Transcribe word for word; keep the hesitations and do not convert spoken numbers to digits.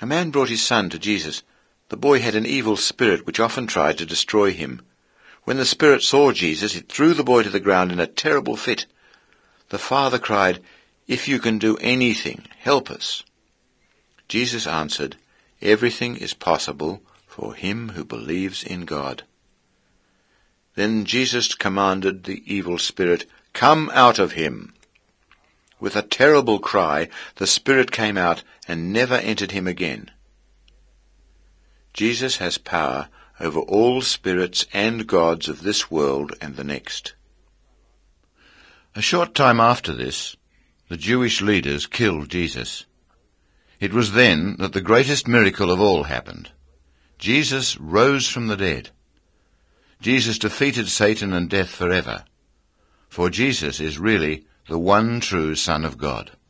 A man brought his son to Jesus. The boy had an evil spirit which often tried to destroy him. When the spirit saw Jesus, it threw the boy to the ground in a terrible fit. The father cried, "If you can do anything, help us." Jesus answered, "Everything is possible for him who believes in God." Then Jesus commanded the evil spirit, "Come out of him." With a terrible cry, the spirit came out and never entered him again. Jesus has power over all spirits and gods of this world and the next. A short time after this, the Jewish leaders killed Jesus. It was then that the greatest miracle of all happened. Jesus rose from the dead. Jesus defeated Satan and death forever, for Jesus is really the one true Son of God.